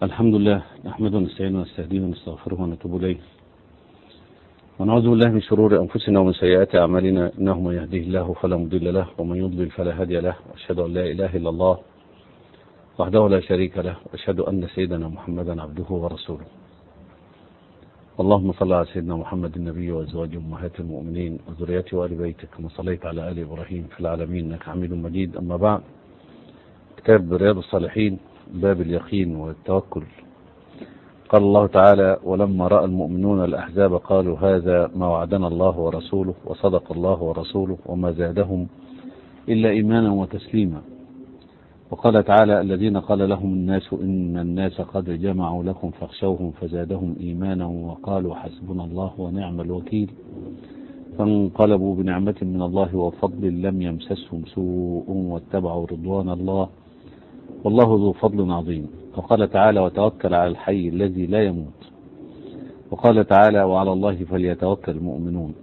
الحمد لله نحمده ونستعينه ونستهديه ونستغفره ونتوب إليه ونعوذ بالله من شرور أنفسنا ومن سيئات أعمالنا إنه من يهديه الله فلا مضل له ومن يضلل فلا هادي له وأشهد أن لا إله إلا الله وحده لا شريك له وأشهد أن سيدنا محمدا عبده ورسوله. اللهم صل على سيدنا محمد النبي وأزواجه أمهات المؤمنين وذريته وآل بيته كما صليت على آل إبراهيم في العالمين إنك حميد مجيد. أما بعد، كتاب رياض الصالحين باب اليقين والتوكل. قال الله تعالى: ولما رأى المؤمنون الأحزاب قالوا هذا ما وعدنا الله ورسوله وصدق الله ورسوله وما زادهم إلا إيمانا وتسليما. وقال تعالى: الذين قال لهم الناس إن الناس قد جمعوا لكم فاخشوهم فزادهم إيمانا وقالوا حسبنا الله ونعم الوكيل فانقلبوا بنعمة من الله وفضل لم يمسسهم سوء واتبعوا رضوان الله والله ذو فضل عظيم. وقال تعالى: وتوكل على الحي الذي لا يموت. وقال تعالى: وعلى الله فليتوكل المؤمنون.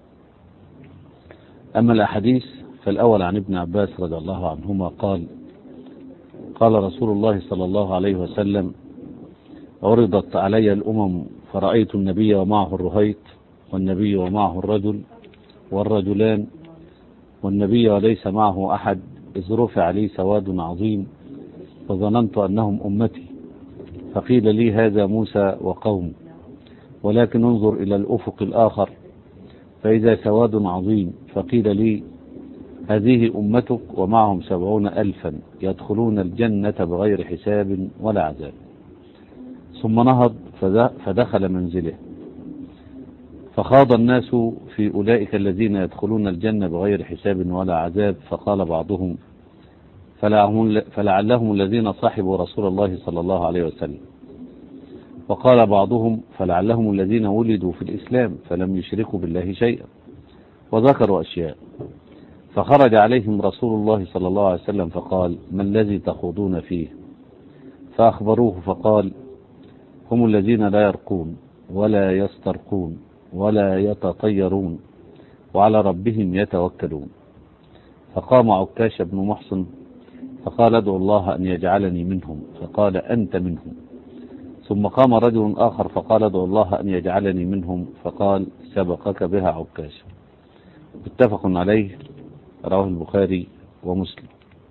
أما الأحاديث فالأول عن ابن عباس رضي الله عنهما قال: قال رسول الله صلى الله عليه وسلم: عرضت علي الأمم فرأيت النبي ومعه الرهيط والنبي ومعه الرجل والرجلان والنبي وليس معه أحد إذ رفع لي سواد عظيم فظننت أنهم أمتي فقيل لي هذا موسى وقوم ولكن انظر إلى الأفق الآخر فإذا سواد عظيم فقيل لي هذه أمتك ومعهم 70,000 يدخلون الجنة بغير حساب ولا عذاب. ثم نهض فدخل منزله فخاض الناس في أولئك الذين يدخلون الجنة بغير حساب ولا عذاب فقال بعضهم فلعلهم الذين صاحبوا رسول الله صلى الله عليه وسلم. وقال بعضهم فلعلهم الذين ولدوا في الإسلام فلم يشركوا بالله شيئا، وذكروا أشياء. فخرج عليهم رسول الله صلى الله عليه وسلم فقال: ما الذي تخوضون فيه؟ فأخبروه فقال: هم الذين لا يرقون ولا يسترقون ولا يتطيرون وعلى ربهم يتوكلون. فقام عكاش بن محصن فقال: ادعو الله أن يجعلني منهم. فقال: أنت منهم. ثم قام رجل آخر فقال: ادعو الله أن يجعلني منهم. فقال: سبقك بها عكاش. متفق عليه، رواه البخاري ومسلم.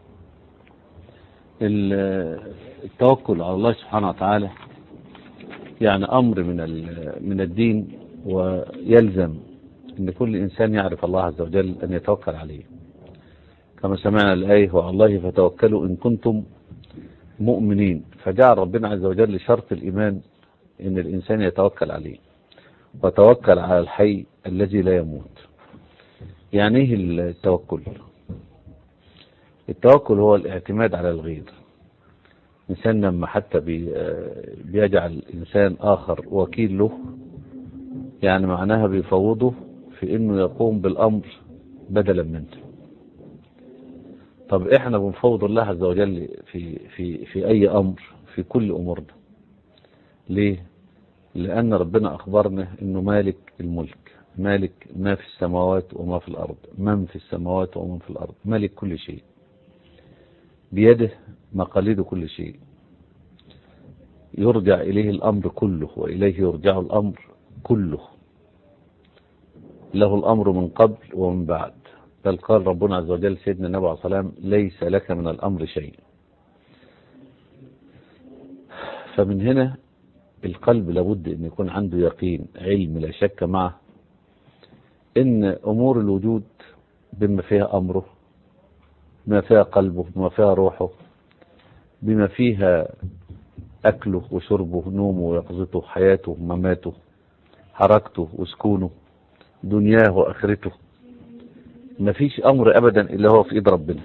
التوكل على الله سبحانه وتعالى يعني أمر من الدين، ويلزم أن كل إنسان يعرف الله عز وجل أن يتوكل عليه، كما سمعنا الآية: وعلى الله فتوكلوا إن كنتم مؤمنين. فجعل ربنا عز وجل شرط الإيمان أن الإنسان يتوكل عليه، وتوكل على الحي الذي لا يموت. يعني ايه التوكل؟ التوكل هو الاعتماد على الغير. إنسان لما حتى بيجعل إنسان آخر وكيل له، يعني معناها بيفوضه في إنه يقوم بالأمر بدلا منه. طب إحنا بنفوض الله عز وجل في أي أمر، في كل أمورنا. ليه؟ لأن ربنا أخبرنا إنه مالك الملك، مالك ما في السماوات وما في الأرض، من في السماوات ومن في الأرض، مالك كل شيء، بيده مقاليد كل شيء، يرجع إليه الأمر كله وإليه يرجع الأمر كله، له الأمر من قبل ومن بعد. بل قال ربنا عز وجل سيدنا النبي عليه الصلاة والسلام: ليس لك من الأمر شيء. فمن هنا القلب لابد أن يكون عنده يقين، علم لا شك معه إن أمور الوجود بما فيها أمره، بما فيها قلبه، بما فيها روحه، بما فيها أكله وشربه، نومه ويقظته، حياته ومماته، حركته وسكونه، دنياه وآخرته، ما فيش أمر أبدا إلا هو في إيد ربنا،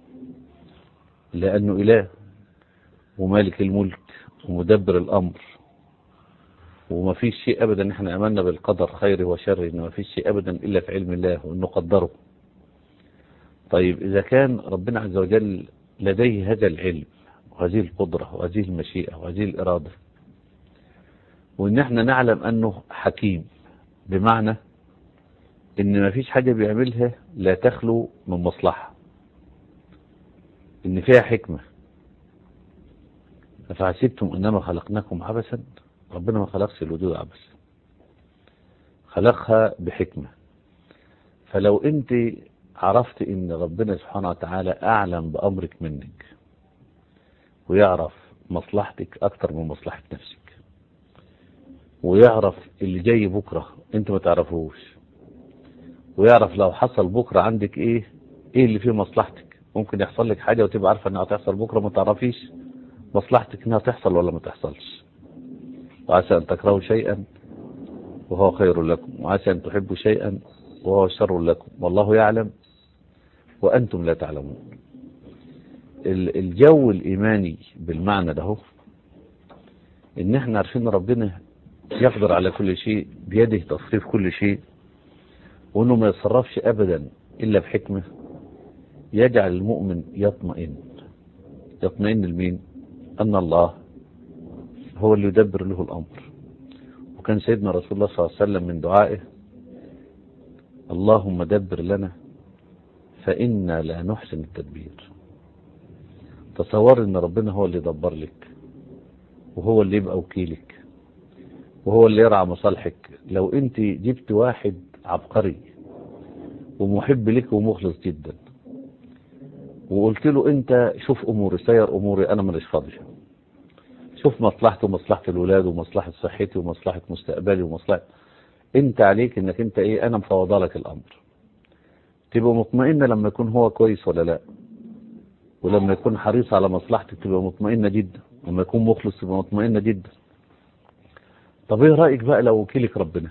لأنه إله ومالك الملك ومدبر الأمر. وما فيش شيء أبدا، احنا أمنا بالقدر خيره وشره، إنه ما فيش شيء أبدا إلا في علم الله وإنه قدره. طيب إذا كان ربنا عز وجل لديه هذا العلم وهذه القدرة وهذه المشيئة وهذه الإرادة، وإن احنا نعلم أنه حكيم، بمعنى إن ما فيش حاجة بيعملها لا تخلو من مصلحة، إن فيها حكمة، أفحسبتم إنما خلقناكم عبثا. ربنا ما خلقش الوجود عبثا، خلقها بحكمة. فلو أنت عرفت إن ربنا سبحانه وتعالى أعلم بأمرك منك، ويعرف مصلحتك أكتر من مصلحة نفسك، ويعرف اللي جاي بكرة أنت ما تعرفوش، ويعرف لو حصل بكرة عندك إيه اللي فيه مصلحتك. ممكن يحصل لك حاجة وتبقى عارفة إنها هتحصل بكرة، ما تعرفيش مصلحتك إنها تحصل ولا ما تحصلش. وعسى أن تكرهوا شيئا وهو خير لكم، وعسى أن تحبوا شيئا وهو شر لكم، والله يعلم وأنتم لا تعلمون. الجو الإيماني بالمعنى ده إن إحنا عارفين ربنا يقدر على كل شيء، بيده تصريف كل شيء، وإنه ما يتصرفش أبدا إلا بحكمة، يجعل المؤمن يطمئن لمين؟ أن الله هو اللي يدبر له الأمر. وكان سيدنا رسول الله صلى الله عليه وسلم من دعائه: اللهم دبر لنا فإنا لا نحسن التدبير. تصور إن ربنا هو اللي يدبر لك، وهو اللي يبقى وكيلك، وهو اللي يرعى مصالحك. لو أنت جبت واحد عبقري ومحب لك ومخلص جدا، وقلت له أنت شوف أموري، سير أموري، أنا ماليش فاضي، شوف مصلحتي ومصلحة الولاد ومصلحة صحتي ومصلحة مستقبلي ومصلحة، أنت عليك إنك أنت إيه، أنا مفوضة لك الأمر. تبقى مطمئنة لما يكون هو كويس ولا لا، ولما يكون حريص على مصلحتك تبقى مطمئنة جدا، لما يكون مخلص تبقى مطمئنة جدا. طب ايه رأيك بقى لو وكيلك ربنا؟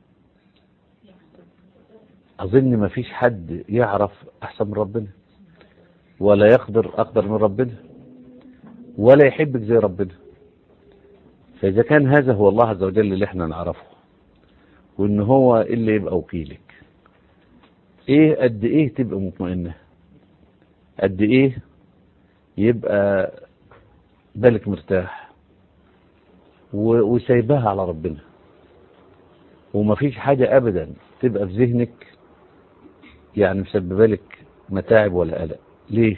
أظن ما فيش حد يعرف أحسن من ربنا، ولا يقدر أقدر من ربنا، ولا يحبك زي ربنا. فإذا كان هذا هو الله عز وجل اللي احنا نعرفه، وإن هو اللي يبقى وكيلك، ايه قد ايه تبقى مطمئنة، قد ايه يبقى بالك مرتاح وسايبها على ربنا، ومفيش حاجة أبدا تبقى في ذهنك يعني مسببه لك متاعب ولا قلق. ليه؟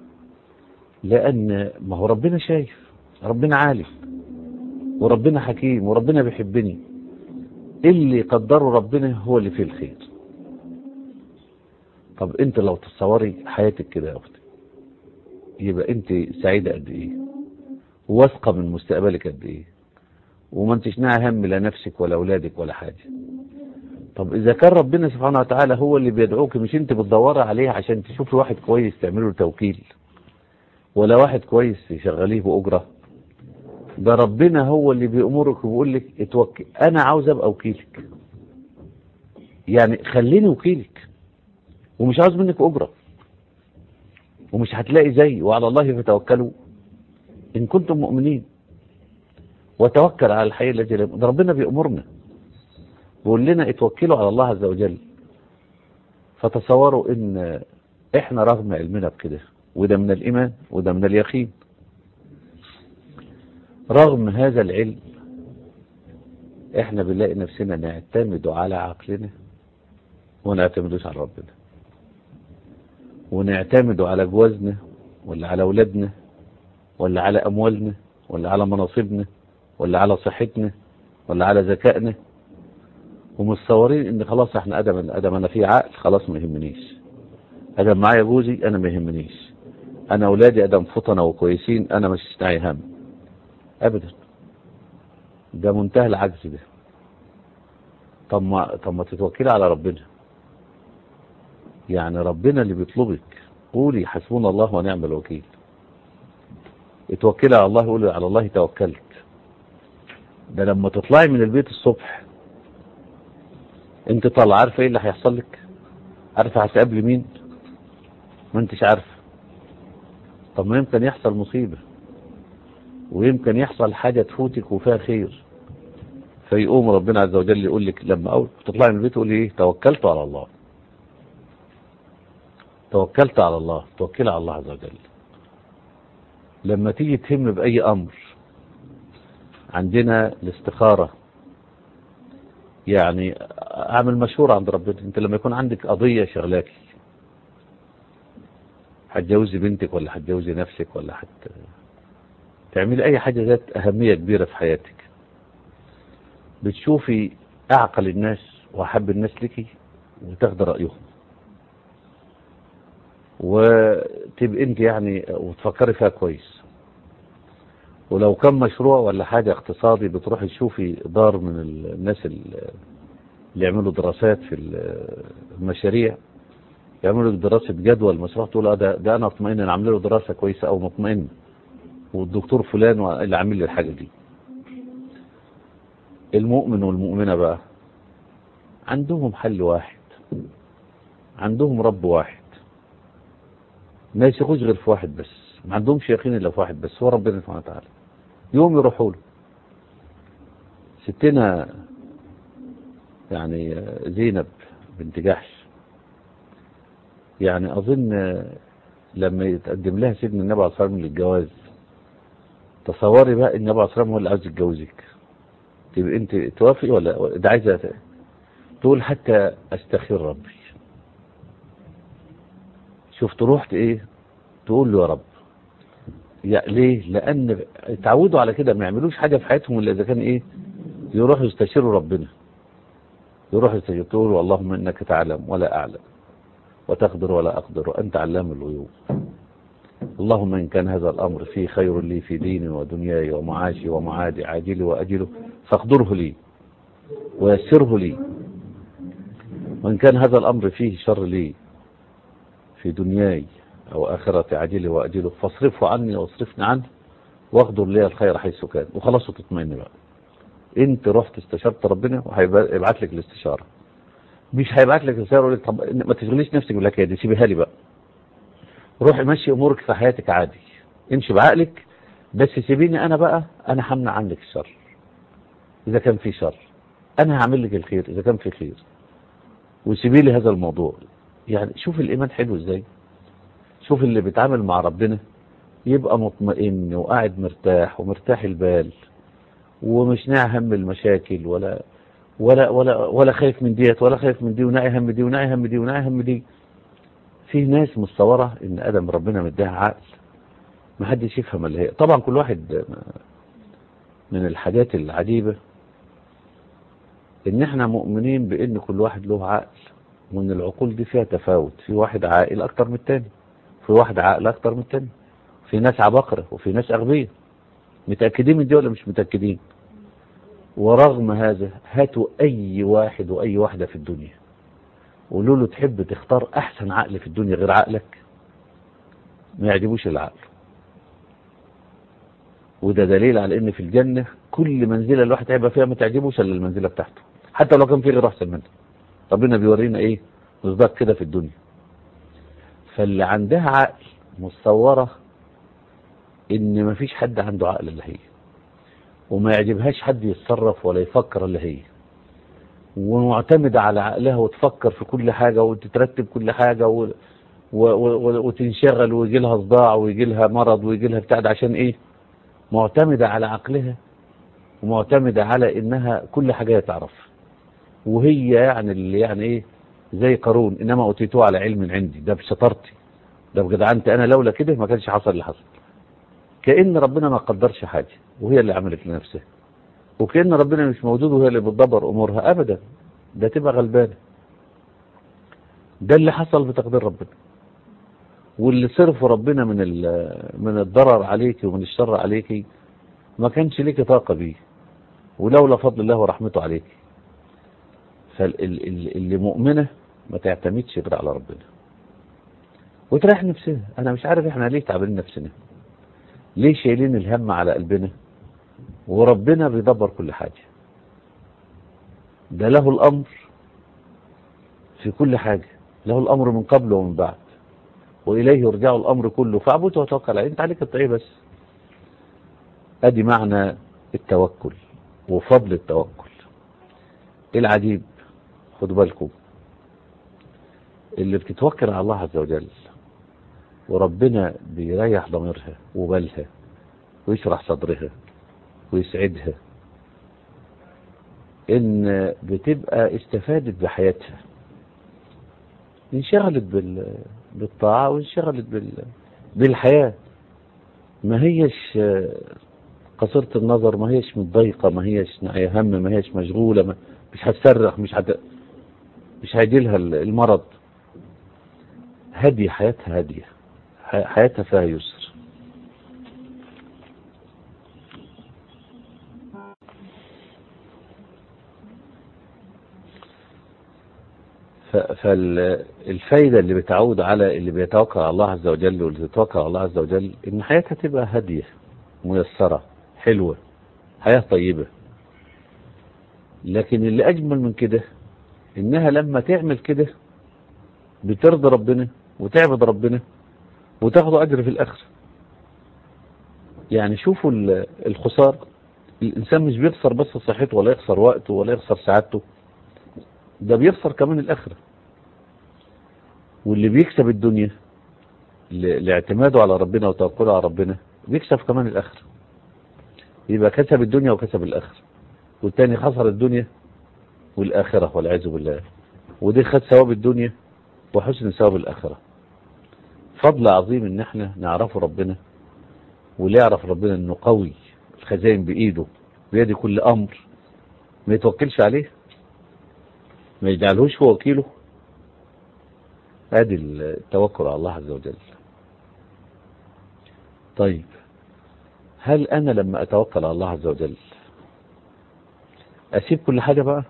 لأن ما هو ربنا شايف، ربنا عالم، وربنا حكيم، وربنا بيحبني. اللي قدره ربنا هو اللي فيه الخير. طب انت لو تصوري حياتك كده يا اختي، يبقى انت سعيدة قد ايه، واثقة من مستقبلك قد ايه، وما انتش ناعي هم لا نفسك ولا اولادك ولا حاجة. طب اذا كان ربنا سبحانه وتعالى هو اللي بيدعوك، مش انت بتدوري عليه عشان تشوفي واحد كويس تعمله توكيل، ولا واحد كويس يشغليه بأجرة. ده ربنا هو اللي بيأمرك وبيقول لك اتوكل، انا عاوز ابقى وكيلك، يعني خليني وكيلك، ومش عاوز منك أجرة، ومش هتلاقي زي وعلى الله فتوكلوا إن كنتم مؤمنين، وتوكل على الحي الذي لا يموت. ده ربنا بيأمرنا، بيقول لنا اتوكلوا على الله عز وجل. فتصوروا إن إحنا رغم علمنا بكده، وده من الإيمان وده من اليقين، رغم هذا العلم إحنا بنلاقي نفسنا نعتمد على عقلنا ونعتمدوش على ربنا، ونعتمد على جوازنا ولا على أولادنا ولا على أموالنا ولا على مناصبنا ولا على صحتنا ولا على ذكائنا، ومتصورين ان خلاص احنا ادم انا في عقل خلاص ما يهمنيش، ادم معايا جوزي انا ما يهمنيش، انا اولادي ادم فطنه وكويسين انا مش داعي هم ابدا. ده منتهى العجز ده. طب ما تتوكلي على ربنا، يعني ربنا اللي بيطلبك، قولي حسبنا الله ونعم الوكيل، اتوكلي على الله، قولي على الله توكلت. ده لما تطلعي من البيت الصبح انت طالعه عارفه ايه اللي هيحصل لك، عارفه هتقابلي مين، ما انتش عارفه. طب ما يمكن يحصل مصيبه، ويمكن يحصل حاجه تفوتك وفيها خير، فيقوم ربنا عز وجل يقول لك لما اول تطلعي من البيت قولي ايه، توكلت على الله، توكلت على الله، توكلي على الله عز وجل. لما تيجي تهم باي امر، عندنا الاستخاره، يعني اعمل مشورة عند ربنا. انت لما يكون عندك قضية شغلاكي، هتجوزي بنتك ولا هتجوزي نفسك ولا تعملي أي حاجة ذات أهمية كبيرة في حياتك، بتشوفي أعقل الناس وأحب الناس لك وتاخد رأيهم، وتبقى انت يعني وتفكري فيها كويس. ولو كان مشروع ولا حاجة اقتصادي بتروحي تشوفي دار من الناس اللي يعملوا دراسات في المشاريع، يعملوا دراسة جدوى المشروع، تقول ده انا اطمئن انا عامل له دراسة كويسة او مطمئن، والدكتور فلان اللي عامل لي الحاجة دي. المؤمن والمؤمنة بقى عندهم حل واحد، عندهم رب واحد، ما يثقوش غير في واحد بس، ما عندهمش يقين الا في واحد بس، هو ربنا سبحانه وتعالى. يوم يروحوا له. ستنا يعني زينب بنت جحش، يعني اظن لما يتقدم لها سيدنا النبي عليه الصلاه والسلام للجواز، تصوري بقى النبي عليه الصلاه والسلام هو اللي عاوز يتجوزك، تبقى انت توافقي ولا ده عايزه تقول حتى استخير ربي؟ شفت رحت ايه تقول له يا رب. ليه؟ لان اتعودوا على كده، ما يعملوش حاجه في حياتهم الا اذا كان ايه، يروحوا يستشيروا ربنا، يروحوا يستشيروا اللهم انك تعلم ولا اعلم وتقدر ولا اقدر وانت علام الغيوب، اللهم إن كان هذا الأمر فيه خير لي في ديني ودنياي ومعاشي ومعادي عاجلي وأجله فاقدره لي ويسره لي، وإن كان هذا الأمر فيه شر لي في دنياي أو آخرة عاجلي وأجله فاصرفه عني واصرفني عنه واقدر لي الخير حيث كان، وخلاص تطمئن بقى. انت رحت استشرت ربنا وهيبعت لك الاستشارة، مش هيبعت لك الاستشارة يقول لك طب ما تشغليش نفسك بالحكايه دي، سيبيها لي بقى، روحي مشي امورك في حياتك عادي، امشي بعقلك، بس سيبيني انا بقى، انا همنع عنك الشر اذا كان في شر، انا هعمل لك الخير اذا كان في خير، وسيبي لي هذا الموضوع. يعني شوف الايمان حلو ازاي، شوف اللي بيتعامل مع ربنا يبقى مطمئن وقاعد مرتاح ومرتاح البال، ومش ناعي هم المشاكل ولا خايف من ديت ولا خايف من دي، وناعي هم دي وناعي هم دي وناعي هم دي. في ناس متصوره ان ادم ربنا مديها عقل ما حدش يفهم اللي هي، طبعا كل واحد من الحاجات العجيبة ان احنا مؤمنين بان كل واحد له عقل، وان العقول دي فيها تفاوت، في واحد عاقل اكتر من التاني، في واحد عاقل اكتر من التاني، في ناس عباقرة وفي ناس اغبياء، متأكدين من دي ولا مش متأكدين؟ ورغم هذا هاتوا اي واحد واي واحدة في الدنيا قولوا له تحب تختار احسن عقل في الدنيا غير عقلك، ما يعجبوش العقل. وده دليل على ان في الجنة كل منزلة الواحد هيبقى فيها ما تعجبوش الا المنزلة بتاعته، حتى لو كان في غير احسن منه. ربنا بيورينا ايه مصداق كده في الدنيا. فاللي عندها عقل متصورة ان ما فيش حد عنده عقل الا هي، وما يعجبهاش حد يتصرف ولا يفكر الا هي، ومعتمدة على عقلها وتفكر في كل حاجة وتترتب كل حاجة وتنشغل ويجي لها صداع ويجي لها مرض ويجي لها بتاع، عشان ايه؟ معتمدة على عقلها ومعتمدة على انها كل حاجة تعرف، وهي يعني اللي يعني ايه زي قارون انما اوتيتوه على علم عندي، ده بشطارتي ده بجدعنتي انا، لولا كده ما كانش حصل اللي حصل. كأن ربنا ما قدرش حاجة وهي اللي عملت لنفسها، وكأن ربنا مش موجود وهي اللي بتدبر امورها ابدا، ده تبقى غلبانة. ده اللي حصل بتقدير ربنا، واللي صرفه ربنا من الضرر عليك ومن الشر عليك ما كانش ليك طاقة بيه، ولولا فضل الله ورحمته عليك. فاللي مؤمنة ما تعتمدش غير على ربنا وتريح نفسها. انا مش عارف احنا ليه تعبين نفسنا، ليه شايلين الهم على قلبنا، وربنا بيدبر كل حاجة، ده له الامر في كل حاجة، له الامر من قبل ومن بعد، واليه يرجع الامر كله فاعبده وتوكل عليه، انت عليك الطريق بس. ادي معنى التوكل وفضل التوكل. العجيب خدوا بالكم، اللي بتتوكل على الله عز وجل وربنا بيريح ضميرها وبالها ويشرح صدرها ويسعدها، ان بتبقى استفادت بحياتها، انشغلت بالطاعة وانشغلت بالحياة، ما هيش قصيرة النظر، ما هيش متضايقة، ما هيش ناعية هم، ما هيش مشغولة، مش هتصرخ، مش هيجيلها المرض. هادية، حياتها هادية، حياتها فيها يسر. فالفايدة اللي بتعود على اللي بيتوكل على الله عز وجل واللي بيتوكل على الله عز وجل إن حياتها تبقى هادية ميسرة حلوة، حياة طيبة. لكن اللي أجمل من كده إنها لما تعمل كده بترضي ربنا وتعبد ربنا وتاخد أجر في الآخر. يعني شوفوا الخسار، الإنسان مش بيخسر بس صحته ولا يخسر وقته ولا يخسر سعادته، ده بيخسر كمان الآخرة. واللي بيكسب الدنيا لاعتماده على ربنا وتوكله على ربنا بيكسب كمان الآخرة. يبقى كسب الدنيا وكسب الآخرة، والتاني خسر الدنيا والآخرة والعياذ بالله، ودي خد ثواب الدنيا وحسن ثواب الآخرة. فضل عظيم ان احنا نعرف ربنا، واللي يعرف ربنا انه قوي، الخزائن بإيده، بيده كل أمر، ما يتوكلش عليه، ما يجعلهوش هو وكيله. ادي التوكل على الله عز وجل. طيب، هل انا لما اتوكل على الله عز وجل اسيب كل حاجة بقى؟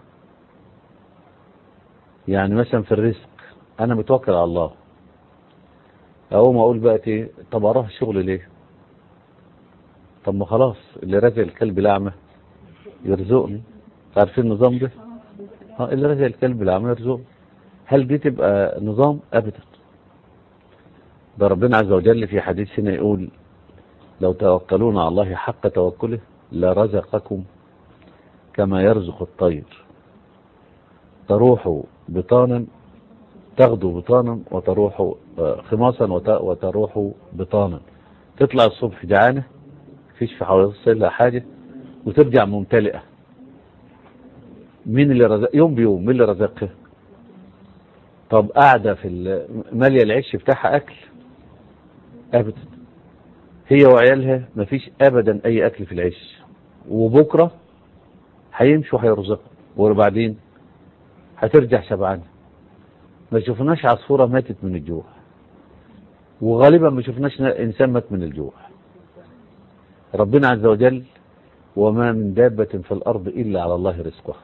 يعني مثلا في الرزق انا متوكل على الله، اقوم اقول بقى ايه؟ طب اروح الشغل ليه؟ طب ما خلاص اللي رزق الكلب الأعمى يرزقني. عارفين النظام ده؟ اللي رزق الكلب الأعمى يرزقني. هل دي تبقى نظام؟ أبدا. ده ربنا عز وجل في حديث هنا يقول: لو توكلون على الله حق توكله لرزقكم كما يرزق الطير، تروح بطانا تغدو بطانا وتروح خماصا وتروح بطانا. تطلع الصبح جعانة فيش في حواليها حاجة، وترجع ممتلئة. مين اللي رزق؟ يوم بيوم مين اللي رزقها؟ طب قاعدة في مالية العيش بتاعها أكل؟ أبدا. هي وعيالها مفيش أبدا أي أكل في العيش، وبكرة هيمشوا هيرزقوا، وبعدين هترجع شبعانة. ما شفناش عصفورة ماتت من الجوع، وغالبا ما شفناش إنسان مات من الجوع. ربنا عز وجل: وما من دابة في الأرض إلا على الله رزقها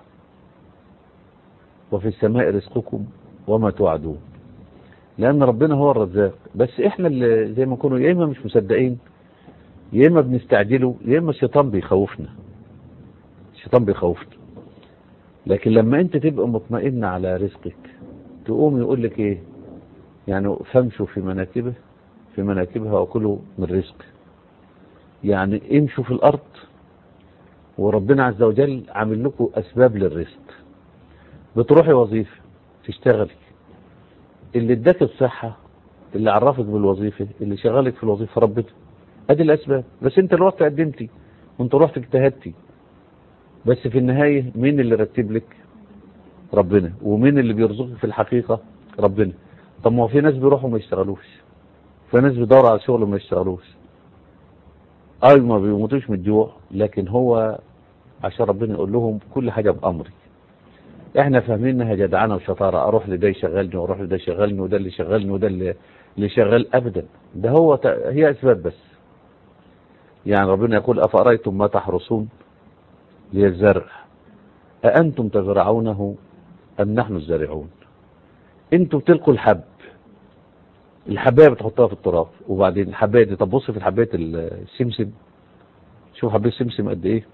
وفي السماء رزقكم وما توعدون. لأن ربنا هو الرزاق، بس إحنا اللي زي ما نكونوا يا إما مش مصدقين، يا إما بنستعجله، يا إما الشيطان بيخوفنا. الشيطان بيخوفنا. لكن لما أنت تبقى مطمئن على رزقك، تقوم يقول لك إيه؟ يعني فامشوا في مناكبها وكلوا من رزق. يعني امشوا في الأرض، وربنا عز وجل عامل لكم أسباب للرزق. بتروحي وظيفة تشتغلي، اللي اداك الصحة، اللي عرفك بالوظيفة، اللي شغالك في الوظيفة ربنا. ادي الأسباب. بس انت اللي رحت قدمتي وانت رحت اجتهدتي، بس في النهاية مين اللي رتب لك؟ ربنا. ومين اللي بيرزقك في الحقيقة؟ ربنا. طب ما هو في ناس بيروحوا ما يشتغلوش، في ناس بيدوروا على شغل ما يشتغلوش، ما بيموتوش من الجوع، لكن هو عشان ربنا يقول لهم كل حاجة بأمري. احنا فاهمين انها جدعانه وشطاره، اروح لده يشغلني واروح لده يشغلني وده اللي يشغلني وده اللي شغال. ابدا، ده هي اسباب بس. يعني ربنا يقول: افرايتم ما تحرثون للزرع اانتم تزرعونه ام نحن الزارعون. انتم بتلقوا الحبايه بتحطها في التراب، وبعدين الحبايه دي، طب بص في الحبايه السمسم، شوف حبايه السمسم قد ايه.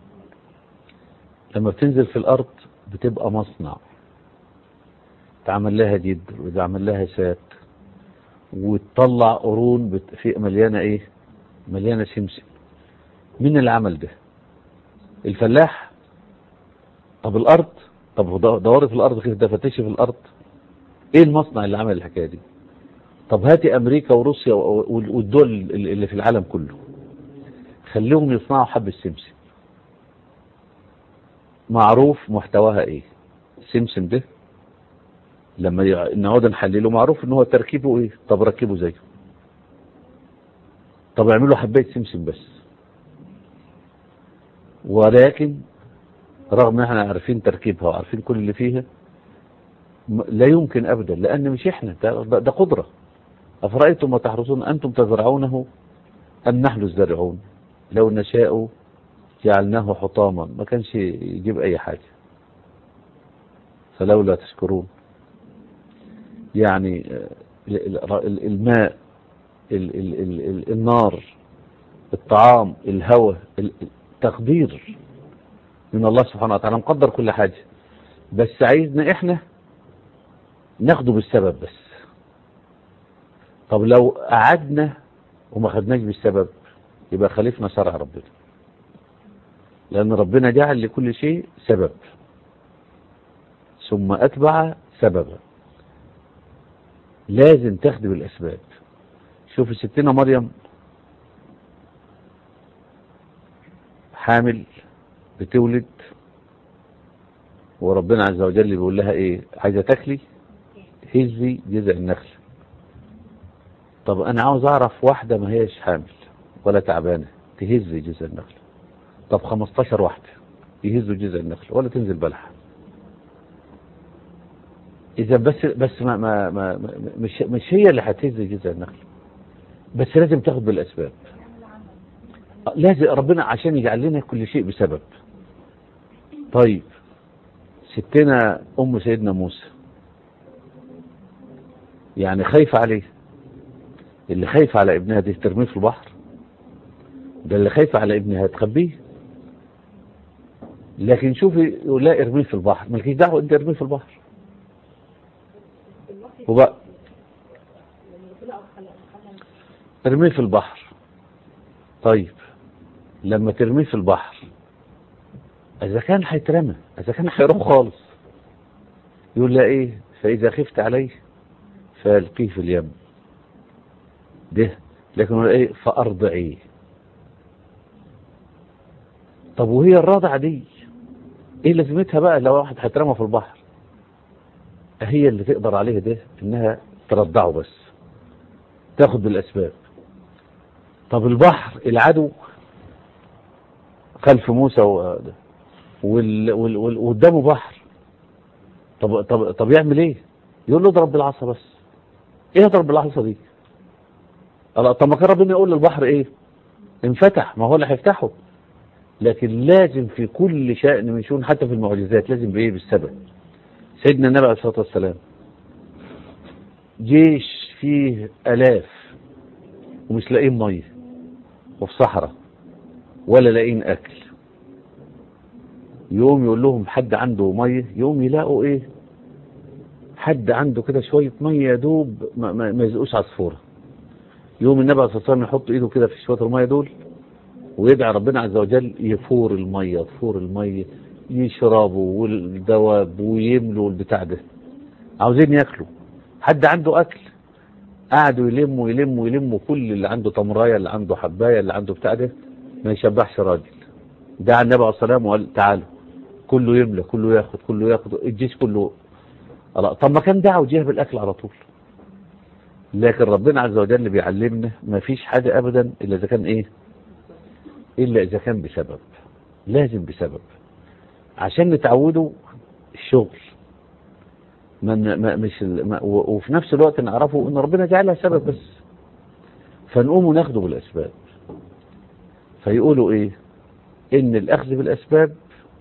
لما بتنزل في الارض بتبقى مصنع، تعمل لها جدر وتعمل لها سات وتطلع قرون في مليانه ايه؟ مليانه سمسم. مين اللي عمل ده؟ الفلاح؟ طب الارض؟ طب دوري في الارض كده، فتشي في الارض، ايه المصنع اللي عمل الحكايه دي؟ طب هاتي امريكا وروسيا والدول اللي في العالم كله، خليهم يصنعوا حب السمسم. معروف محتواها ايه السمسم ده؟ لما نقعد نحلله معروف ان هو تركيبه ايه. طب ركبه زيه. طب اعملوا حبايه سمسم بس، ولكن رغم ان احنا عارفين تركيبها وعارفين كل اللي فيها لا يمكن ابدا، لان مش احنا، ده قدره. افرايتم ما تحرثون انتم تزرعونه ام نحن الزارعون لو نشاء جعلناه حطاما، ما كانش يجيب اي حاجه. فلولا تشكرون. يعني الماء، النار، الطعام، الهواء، التقدير من الله سبحانه وتعالى، مقدر كل حاجة، بس عايزنا احنا ناخده بالسبب بس. طب لو قعدنا وما خدناش بالسبب يبقى خالفنا شرع ربنا، لأن ربنا جعل لكل شيء سبب ثم أتبع سببا. لازم تاخد بالأسباب. شوف ستنا مريم حامل بتولد، وربنا عز وجل بيقول لها ايه؟ عايزه تاكلي؟ هزي جذع النخل. طب انا عاوز اعرف واحده ما هيش حامل ولا تعبانه تهز جذع النخل. طب 15 واحده يهزوا جذع النخل ولا تنزل بلح. اذا بس ما مش هي اللي هتهز جذع النخل، بس لازم تاخد بالاسباب. لازم ربنا عشان يجعل لنا كل شيء بسبب. طيب ستنا ام سيدنا موسى يعني خايفه عليه. اللي خايفه على ابنها دي ترميه في البحر؟ ده اللي خايفه على ابنها تخبيه. لكن شوفي يقول لا ارميه في البحر، مالكيش دعوه، انت ارميه في البحر وبقى ارميه في البحر. طيب لما ترميه في البحر اذا كان هيترمى، اذا كان هيروح خالص، يقول لا ايه؟ فاذا خفت عليه فالقيه في اليم ده. لكن يقول ايه؟ فارضعيه. طب وهي الرضعه دي ايه لازمتها بقى لو واحد هيترمى في البحر؟ هي اللي تقدر عليه ده انها ترضعه بس، تاخد بالاسباب. طب العدو خلف موسى وقدامه بحر. طب يعمل ايه؟ يقول له اضرب بالعصا بس. ايه اضرب بالعصا دي؟ طب ما كان ربنا يقول للبحر ايه؟ انفتح، ما هو اللي هيفتحه. لكن لازم في كل شأن من شؤون، حتى في المعجزات، لازم بايه؟ بالسبب. سيدنا النبي عليه الصلاه والسلام جيش فيه آلاف ومش لاقيين ميه، وفي صحراء ولا لاقيين اكل. يوم يقول لهم حد عنده ميه؟ يوم يلاقوا ايه؟ حد عنده كده شويه ميه يا دوب ما يزقوش عصفوره. يوم النبي عليه الصلاه والسلام يحط ايده كده في شويه الميه دول ويدعي ربنا عز وجل يفور الميه، تفور الميه، يشربوا والدواب ويملوا البتاع ده. عاوزين ياكلوا، حد عنده اكل؟ قعدوا يلموا كل اللي عنده تمرايه، اللي عنده حبايه، اللي عنده بتاع ده، ما يشبعش راجل. دعا النبي عليه الصلاه والسلام وقال تعالوا كله يملى، كله ياخد الجيش كله. طب ما كان دعا وجيه بالاكل على طول. لكن ربنا عز وجل بيعلمنا ما فيش حاجه ابدا الا اذا كان ايه؟ الا اذا كان بسبب. لازم بسبب عشان نتعودوا الشغل. وفي نفس الوقت نعرفوا ان ربنا جعلها سبب بس، فنقوم وناخده بالاسباب. فيقولوا ايه؟ ان الاخذ بالاسباب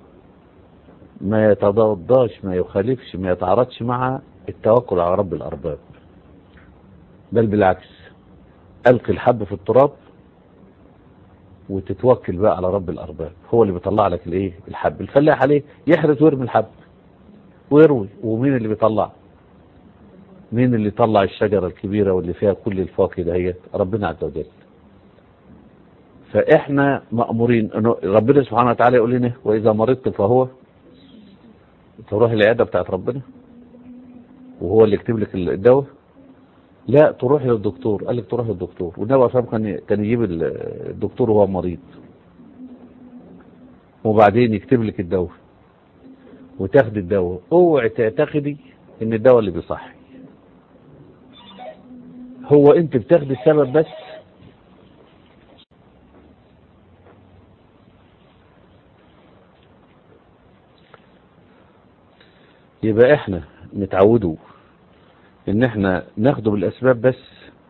ما يتضادش، ما يخالفش، ما يتعارضش مع التوكل على رب الارباب، بل بالعكس. القي الحب في التراب وتتوكل بقى على رب الارباب، هو اللي بيطلع لك الايه؟ الحب. الفلاح عليه يحرث ويرمي الحب ويروي، ومين اللي بيطلع؟ مين اللي طلع الشجره الكبيره واللي فيها كل الفواكه دهيت؟ ربنا عز وجل. فاحنا مامورين انه ربنا سبحانه وتعالى يقول لنا واذا مرضت فهو، تروح العياده بتاعت ربنا وهو اللي يكتب لك الدواء؟ لا، تروح للدكتور. قال لك تروح للدكتور، والنبي عليه الصلاه والسلام كان يجيب الدكتور وهو مريض وبعدين يكتب لك الدواء وتاخد الدواء. اوعي تعتقدي ان الدواء اللي بيصحي، هو انت بتاخد السبب بس يبقى احنا نتعودوا ان احنا ناخده بالاسباب بس،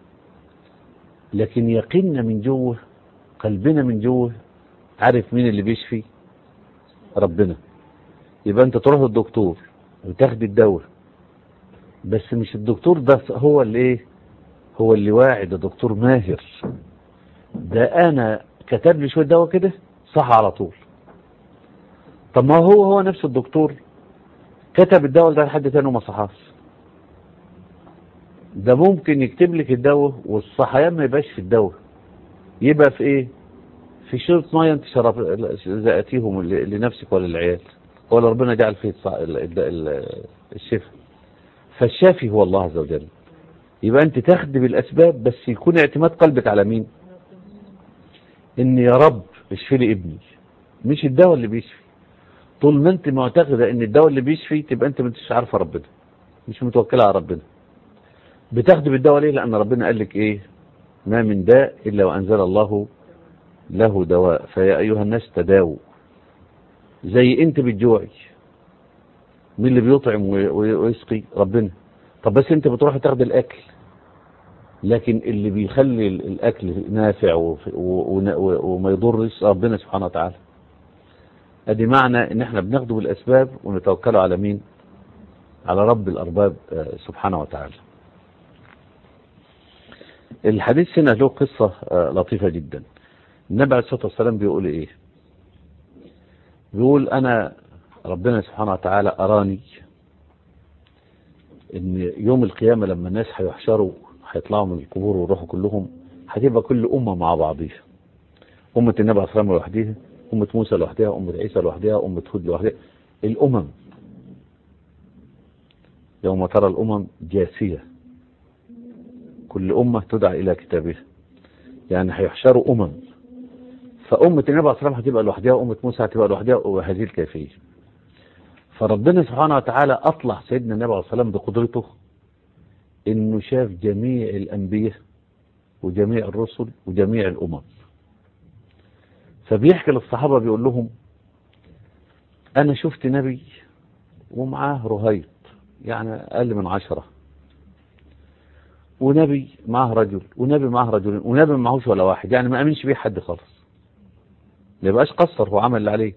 لكن يقيننا من جوه، قلبنا من جوه عارف مين اللي بيشفي؟ ربنا. يبقى انت تروح للدكتور وتاخد الدواء، بس مش الدكتور ده هو اللي ايه، هو اللي واعي، ده دكتور ماهر، ده انا كتب لي شويه دواء كده صح على طول. طب ما هو نفس الدكتور كتب الدواء ده لحد تاني وما صحاش. ده ممكن يكتب لك الدواء والصحيان ما يبقاش في الدواء، يبقى في ايه؟ في شرط ميه انت زقتيهم لنفسك ولا للعيال، ولا ربنا جعل فيه الشفاء. فالشافي هو الله عز وجل. يبقى انت تاخد بالاسباب، بس يكون اعتماد قلبك على مين؟ ان يا رب اشفي لي ابني، مش الدواء اللي بيشفي. طول ما انت معتقده ان الدواء اللي بيشفي، تبقى انت مش عارفه ربنا، مش متوكله على ربنا. بتاخد بالدواء ليه؟ لان ربنا قال لك ايه؟ ما من داء الا وانزل الله له دواء، فيا ايها الناس تداووا. زي انت بتجوعي، مين اللي بيطعم ويسقي؟ ربنا. طب بس انت بتروح تاخد الاكل، لكن اللي بيخلي الاكل نافع وما يضرش ربنا سبحانه وتعالى. ادي معنى ان احنا بناخده بالاسباب ونتوكله على مين؟ على رب الارباب سبحانه وتعالى. الحديث هنا له قصة لطيفة جدا. النبي عليه الصلاة والسلام بيقول ايه؟ بيقول انا ربنا سبحانه وتعالى اراني ان يوم القيامة لما الناس هيحشروا، هيطلعوا من القبور ويروحوا كلهم، هتبقى كل امة مع بعضيها. امة النبي عليه الصلاة والسلام لوحديها، امة موسى لوحدها، امة عيسى لوحدها، امة هود لوحدها. الامم يوم ترى الامم جاثية، كل امة تدعى الى كتابها. يعني هيحشروا فأمة النبي عليه الصلاة والسلام هتبقى لوحدها، وأمة موسى هتبقى لوحدها، وهذه الكيفية. فربنا سبحانه وتعالى أطلع سيدنا النبي عليه الصلاة والسلام بقدرته إنه شاف جميع الأنبياء وجميع الرسل وجميع الأمم. فبيحكي للصحابة بيقول لهم أنا شفت نبي ومعاه رهيط، يعني أقل من 10، ونبي معاه رجل، ونبي معاه رجلين، ونبي معهوش ولا واحد، يعني ما أمنش بيه حد خالص، ما يبقاش قصر، هو عمل اللي عليه.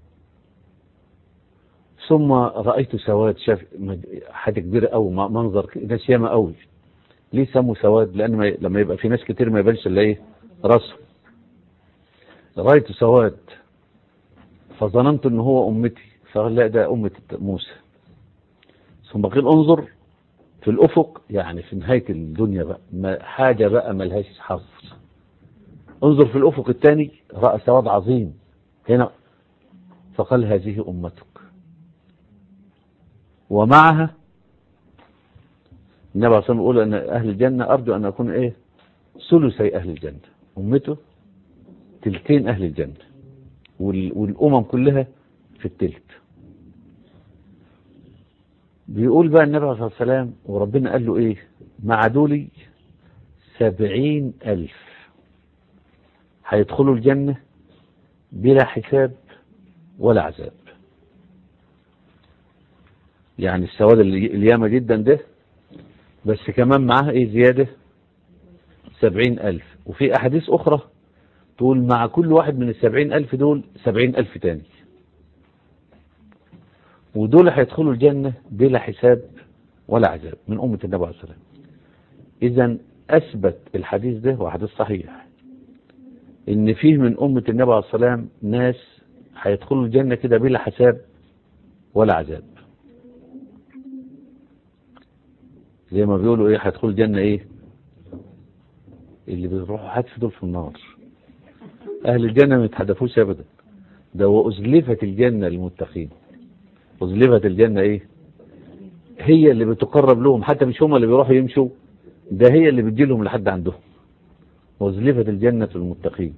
ثم رأيت سواد، شاف حاجة كبيرة قوي، منظر ناس ياما قوي. ليه سموا سواد؟ لأن لما يبقى في ناس كتير ما يبانش إلا إيه؟ راسه. رأيت سواد فظننت إن هو أمتي، فقال لا ده أمة موسى. ثم قيل انظر في الأفق، يعني في نهاية الدنيا بقى، حاجة بقى ملهاش حظ. انظر في الأفق الثاني، رأى سواد عظيم هنا، فقال هذه أمتك. ومعها النبي عليه الصلاة والسلام يقول أن أهل الجنة أرجو أن أكون إيه؟ ثلثي أهل الجنة. أمته تلتين أهل الجنة، والأمم كلها في التلت. بيقول بقى النبي عليه الصلاة والسلام، وربنا قال له إيه؟ مع دولي 70,000 هيدخلوا الجنة بلا حساب ولا عذاب. يعني السواد الياما جدا ده، بس كمان معاه إيه زيادة؟ 70,000. وفي أحاديث أخرى تقول مع كل واحد من 70,000 دول 70,000 تاني، ودول هيدخلوا الجنة بلا حساب ولا عذاب من أمة النبي عليه الصلاة والسلام. إذن أثبت الحديث ده، وحديث صحيح، إن فيه من أمة النبي عليه الصلاة والسلام ناس هيدخلوا الجنة كده بلا حساب ولا عذاب. زي ما بيقولوا إيه؟ هيدخلوا الجنة إيه؟ اللي بيروحوا حدف دول في النار. أهل الجنة ما يتحدفوش أبدا. ده وأزلفت الجنة للمتقين. أزلفت الجنة إيه؟ هي اللي بتقرب لهم، حتى مش هم اللي بيروحوا يمشوا، ده هي اللي بتجيلهم لحد عندهم. وأزلفت الجنة للمتقين.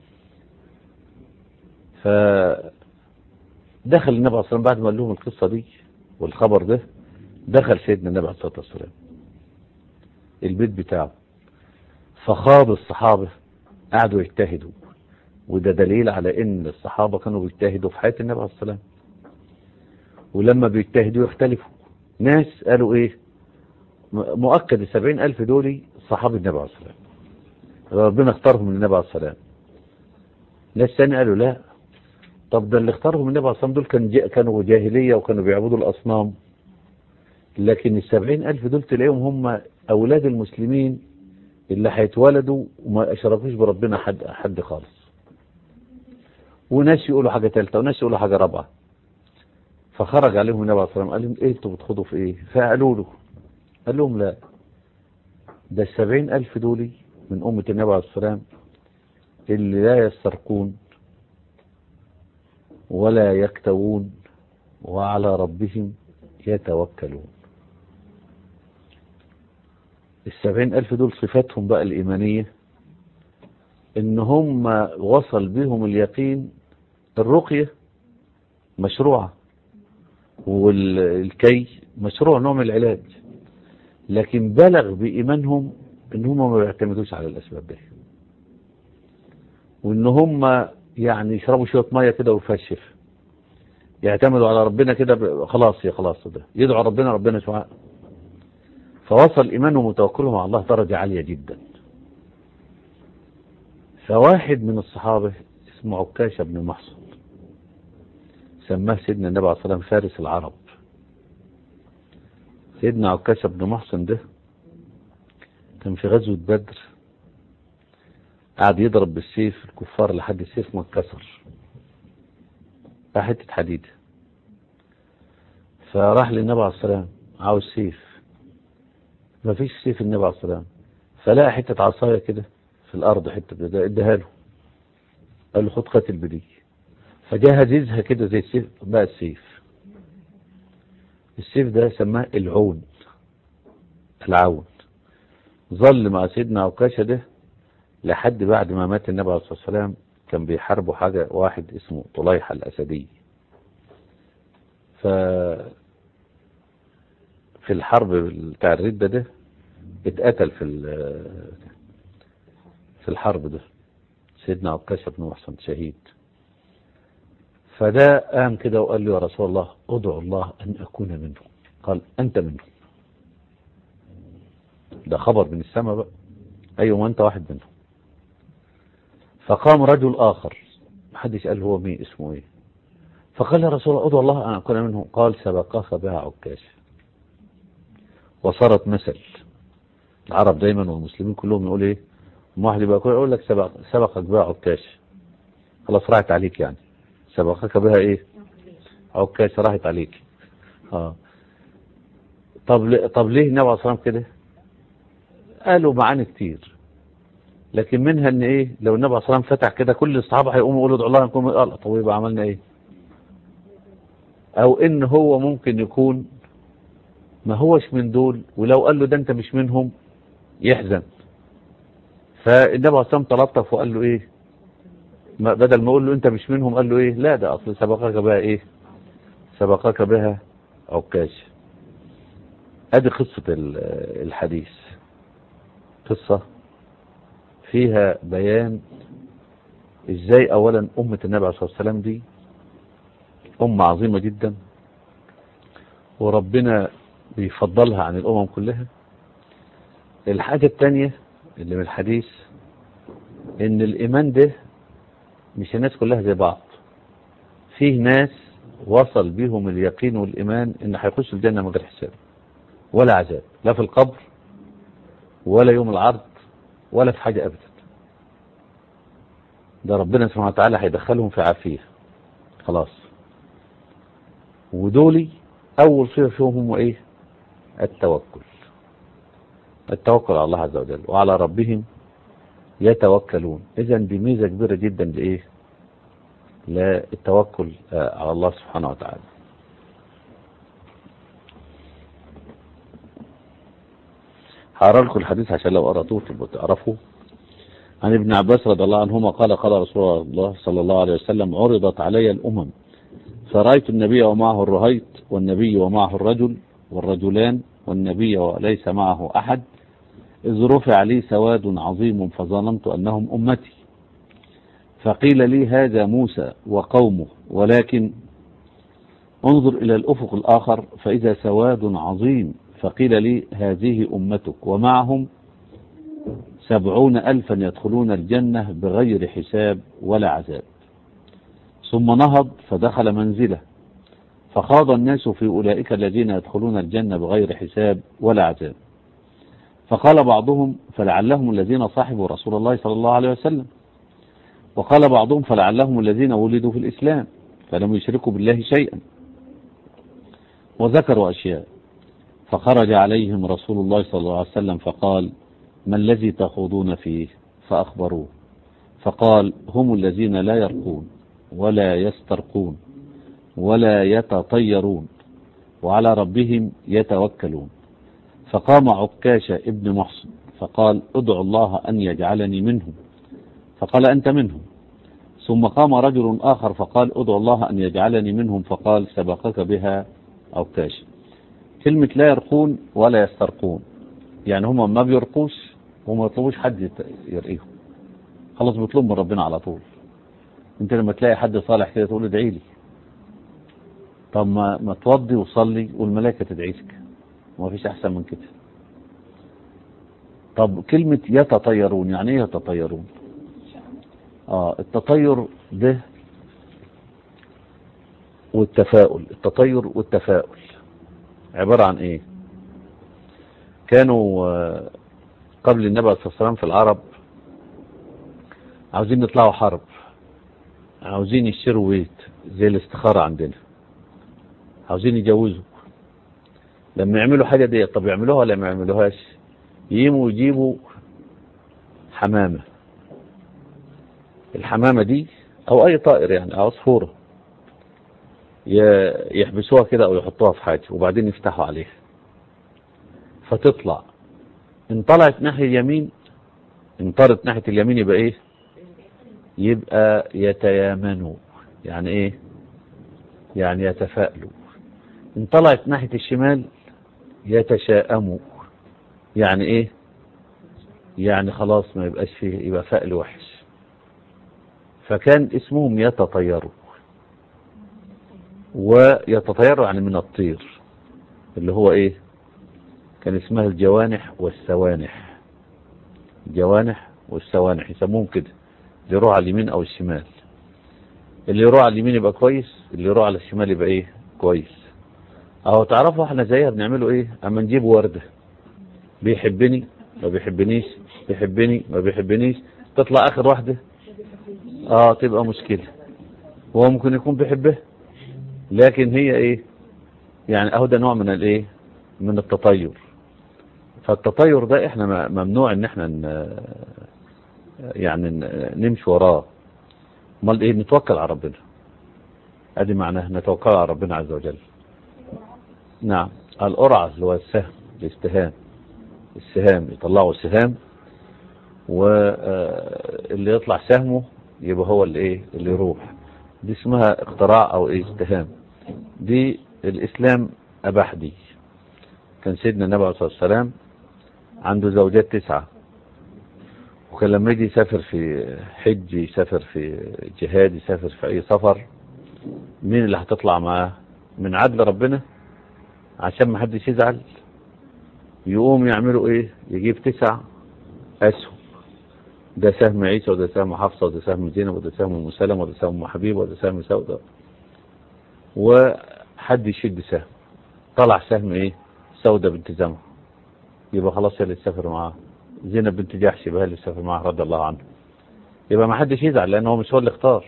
فدخل النبي عليه الصلاة والسلام بعد ما قال لهم القصة دي والخبر ده، دخل سيدنا النبي عليه الصلاة والسلام البيت بتاعه، فخاض الصحابة قعدوا يجتهدوا. وده دليل على ان الصحابة كانوا بيجتهدوا في حياة النبي عليه الصلاة والسلام. ولما بيجتهدوا يختلفوا. ناس قالوا ايه، مؤكد 70,000 دول صحابي النبي عليه الصلاة والسلام، ربنا اختارهم من النبي عليه الصلاة والسلام. ناس ثاني قالوا لا، طب ده اللي اختارهم النبي عليه الصلاة والسلام دول كانوا جاهلية وكانوا بيعبدوا الأصنام، لكن 70,000 دول تلاقيهم هم أولاد المسلمين اللي هيتولدوا وما أشرفوش بربنا حد خالص. وناس يقولوا حاجة ثالثة وناس يقولوا حاجة رابعة. فخرج عليهم النبي عليه الصلاة والسلام قال لهم ايه انتوا بتخوضوا في ايه؟ فقالوا له، قال لهم لا، ده 70,000 دول من أمة النبي عليه الصلاة والسلام اللي لا يسترقون ولا يكتوون وعلى ربهم يتوكلون. 70,000 دول صفاتهم بقى الإيمانية إن هم وصل بهم اليقين. الرقية مشروعة والكي مشروع، نوع من العلاج، لكن بلغ بإيمانهم إن هم ما بيعتمدوش على الأسباب دي، وإن هم يعني يشربوا شوية مية كده ويفشف، يعتمدوا على ربنا كده خلاص يا خلاص، ده يدعو ربنا ربنا شفاء. فوصل إيمانهم وتوكلهم على الله درجة عالية جدا. فواحد من الصحابة اسمه عكاشة بن محصن سماه سيدنا النبي عليه الصلاة والسلام فارس العرب. سيدنا عكاشة بن محصن ده كان في غزوة بدر، قعد يضرب بالسيف الكفار لحد السيف ما اتكسر، حتة حديد. فراح للنبي عليه الصلاة والسلام عاوز سيف، ما فيش سيف النبي عليه الصلاة والسلام، فلقى حتة عصاية كده في الأرض، حتة كده اداها له، قال له خد قاتل بدي. فجهز يزها كده زي السيف، بقى السيف. السيف ده سماه العون، العون. ظل مع سيدنا عكاشة ده لحد بعد ما مات النبي عليه الصلاة والسلام. كان بيحاربوا حاجة واحد اسمه طليحة الأسدي. في الحرب بتاع الردة ده اتقتل في الحرب ده سيدنا عكاشة بن محصن شهيد. فده قام كده وقال له يا رسول الله ادعو الله أن أكون منه. قال أنت منه. ده خبر من السماء بقى، أيوة ما أنت واحد منه. فقام رجل آخر محدش قال هو مين اسمه ايه، فقال يا رسول الله ادعو الله أن أكون منه. قال سبقك بها عكاشة. وصارت مثل العرب دايما والمسلمين كلهم يقول ايه، واحد يبقى يقول لك سبقك بها عكاشة، خلاص راحت عليك، يعني سبقك بها ايه عكاشة، راحت عليك. طب ليه النبي عليه الصلاة والسلام كده؟ قالوا معاني كتير، لكن منها ان ايه، لو النبي عليه الصلاة والسلام فتح كده كل الصحابة هيقوموا يقولوا ادعوا الله نكون، قال طب يبقى عملنا ايه؟ او ان هو ممكن يكون ما هوش من دول، ولو قال له ده انت مش منهم يحزن. فالنبي عليه الصلاة والسلام تلطف وقال له ايه، بدل ما يقول له انت مش منهم قال له ايه، لا ده اصل سبقك بها ايه، سبقك بها عكاشة. ادي قصة الحديث، قصة فيها بيان ازاي اولا امة النبي عليه الصلاة والسلام دي امة عظيمة جدا، وربنا بيفضلها عن الامم كلها. الحاجة التانية اللي من الحديث ان الايمان ده مش الناس كلها زي بعض، فيه ناس وصل بيهم اليقين والايمان ان هيخشوا الجنة من غير حساب ولا عذاب، لا في القبر ولا يوم العرض ولا في حاجة ابدا. ده ربنا سبحانه وتعالى هيدخلهم في عافية خلاص. ودولي اول صفة فيهم هم ايه، التوكل على الله عز وجل وعلى ربهم يتوكلون. اذا دي ميزة كبيرة جدا لايه، للتوكل على الله سبحانه وتعالى. هقرا لكم الحديث عشان لو قرأتوه تبقوا تعرفوا. عن ابن عباس رضي الله عنهما قال قال رسول الله صلى الله عليه وسلم عرضت علي الأمم فرأيت النبي ومعه الرهيط والنبي ومعه الرجل والرجلان والنبي وليس معه أحد، إذ رفع لي سواد عظيم فظننت أنهم أمتي، فقيل لي هذا موسى وقومه ولكن انظر إلى الأفق الآخر فإذا سواد عظيم، فقيل لي هذه أمتك ومعهم 70,000 يدخلون الجنة بغير حساب ولا عذاب. ثم نهض فدخل منزله، فخاض الناس في أولئك الذين يدخلون الجنة بغير حساب ولا عذاب. فقال بعضهم فلعلهم الذين صاحبوا رسول الله صلى الله عليه وسلم، وقال بعضهم فلعلهم الذين ولدوا في الإسلام فلم يشركوا بالله شيئا، وذكروا أشياء. فخرج عليهم رسول الله صلى الله عليه وسلم فقال ما الذي تخوضون فيه؟ فأخبروه، فقال هم الذين لا يرقون ولا يسترقون ولا يتطيرون وعلى ربهم يتوكلون. فقام عكاشة ابن محصن فقال ادعو الله أن يجعلني منهم، فقال أنت منهم. ثم قام رجل آخر فقال ادعو الله أن يجعلني منهم، فقال سبقك بها عكاشة. كلمة لا يرقون ولا يسترقون يعني هم ما بيرقوش وما يطلبوش حد يرقيهم، خلاص بيطلب من ربنا على طول. انت لما تلاقي حد صالح كده تقول ادعي لي، طب ما توضي وصلي والملائكة تدعي لك، وما فيش احسن من كده. طب كلمة يتطيرون يعني ايه يتطيرون؟ التطير ده والتفاؤل، التطير والتفاؤل عبارة عن ايه؟ كانوا قبل النبي صلى الله عليه وسلم في العرب عاوزين يطلعوا حرب، عاوزين يشتروا بيت زي الاستخارة عندنا، عاوزين يجوزوا. لما يعملوا حاجة دي طب يعملوها ولا ما يعملوهاش؟ يجيبوا حمامة، الحمامة دي او اي طائر يعني عصفورة يحبسوها كده او يحطوها في حاجة وبعدين يفتحوا عليها فتطلع. ان طلعت ناحية اليمين، ان طارت ناحية اليمين يبقى ايه؟ يبقى يتيامنوا يعني ايه؟ يعني يتفائلوا. ان طلعت ناحية الشمال يتشاءموا يعني ايه؟ يعني خلاص ما يبقاش فيه، يبقى فأل وحش. فكان اسمهم يتطيروا، ويتطيروا يعني من الطير اللي هو ايه؟ كان اسمها الجوانح والسوانح، الجوانح والسوانح يسموهم كده، اللي يروح على اليمين او الشمال. اللي يروح على اليمين يبقى كويس، اللي يروح على الشمال يبقى ايه؟ كويس. اهو تعرفوا احنا زيها بنعمله ايه؟ اما نجيب وردة بيحبني ما بيحبنيش، بيحبني ما بيحبنيش، تطلع اخر واحدة تبقى مشكلة. هو ممكن يكون بيحبه لكن هي ايه؟ يعني اهو ده نوع من الايه؟ من التطير. فالتطير ده احنا ممنوع ان احنا يعني نمشي وراه. امال ايه؟ نتوكل على ربنا، ادي معناه نتوكل على ربنا عز وجل. نعم. القرعة اللي هو السهم، الاستهام، السهام يطلعوا السهام، واللي يطلع سهمه يبقى هو اللي ايه؟ اللي يروح. دي اسمها اختراع او ايه؟ استهام. دي الاسلام اباح دي. كان سيدنا النبي عليه الصلاة والسلام عنده زوجات 9، وكان لما يجي يسافر في حج، يسافر في جهاد، يسافر في اي سفر، مين اللي هتطلع معاه؟ من عدل ربنا عشان ما حدش يزعل يقوم يعملوا ايه؟ يجيب 9 اسهم، ده سهم عيسى وده سهم حفصة وده سهم زينب وده سهم ام سلمة وده سهم حبيب وده سهم سودة، وحد يشد سهم، طلع سهم ايه؟ سودة بنت زمع، يبقى خلاص هي اللي تسافر معاه. زينب بنت جحش يبقى هي اللي تسافر معاه رضي الله عنها، يبقى ما حدش يزعل لان هو مش هو اللي اختار.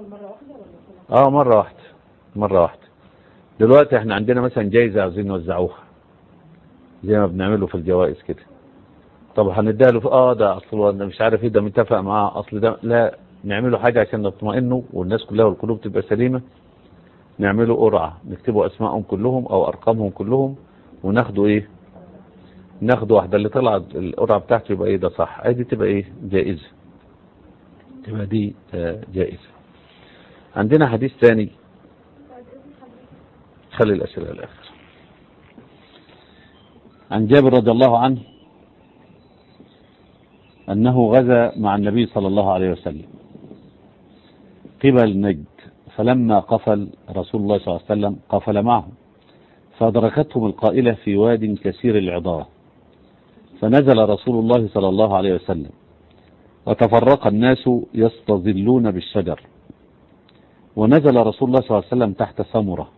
مرة واحدة. دلوقتي احنا عندنا مثلا جايزة عاوزين نوزعوها زي ما بنعمله في الجوائز كده، طب هنديها له ده اصل مش عارف ايه، ده متفق معاه، اصل ده لا، نعمله حاجة عشان نطمئنه والناس كلها والقلوب تبقى سليمة. نعمله قرعة، نكتبوا اسمائهم كلهم او ارقامهم كلهم وناخدوا ايه؟ ناخدوا واحدة، اللي طلعت القرعة بتاعته يبقى ايه؟ ده صح، دي تبقى ايه؟ جائزة، تبقى دي جائزة. عندنا حديث ثاني، خلي الأسئلة الآخر. عن جابر رضي الله عنه أنه غزا مع النبي صلى الله عليه وسلم قبل نجد، فلما قفل رسول الله صلى الله عليه وسلم قفل معهم، فأدركتهم القائلة في واد كثير العضاء، فنزل رسول الله صلى الله عليه وسلم، وتفرق الناس يستظلون بالشجر، ونزل رسول الله صلى الله عليه وسلم تحت ثمرة